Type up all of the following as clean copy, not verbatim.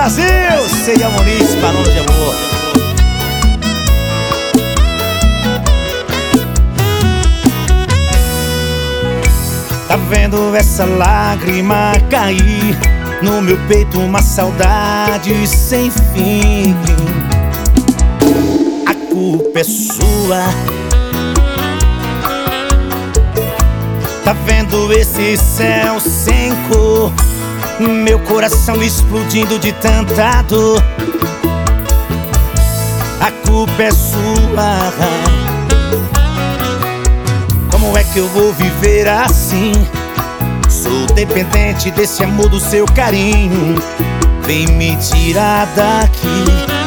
Brasil! Ceia Muniz, Barões de Amor. Tá vendo essa lágrima cair no meu peito, uma saudade sem fim. A culpa é sua. Tá vendo esse céu sem cor, meu coração explodindo de tanta dor. A culpa é sua. Como é que eu vou viver assim? Sou dependente desse amor, do seu carinho. Vem me tirar daqui,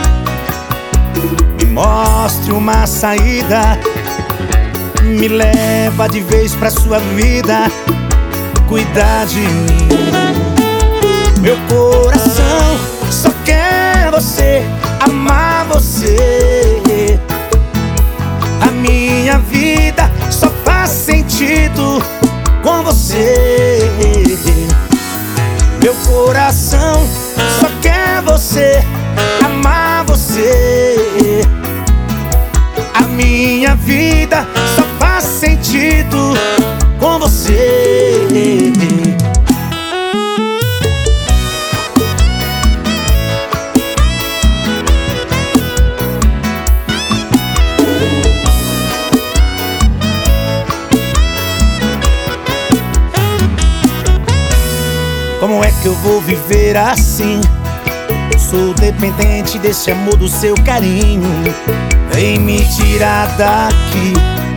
me mostre uma saída, me leva de vez pra sua vida, cuidar de mim. Meu coração só quer você, amar você. A minha vida só faz sentido com você. Meu coração só quer você, amar você. A minha vida só faz sentido com você. Como é que eu vou viver assim? Sou dependente desse amor, do seu carinho. Vem me tirar daqui,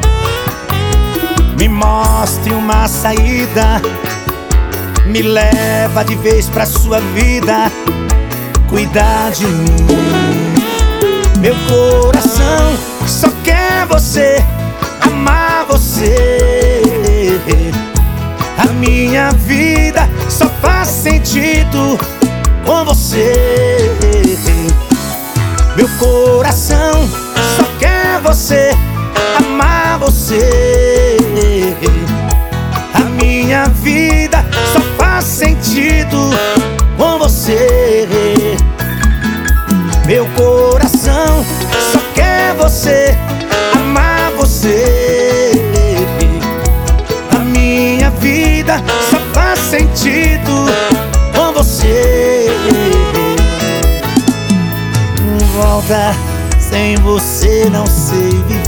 me mostre uma saída, me leva de vez pra sua vida, cuidar de mim. Meu coração só quer você, amar você. A minha vida só faz sentido com você. Meu coração só quer você, amar você. A minha vida só faz sentido com você. Meu coração só quer você, amar você. A minha vida só faz sentido com você. Volta, sem você não sei viver.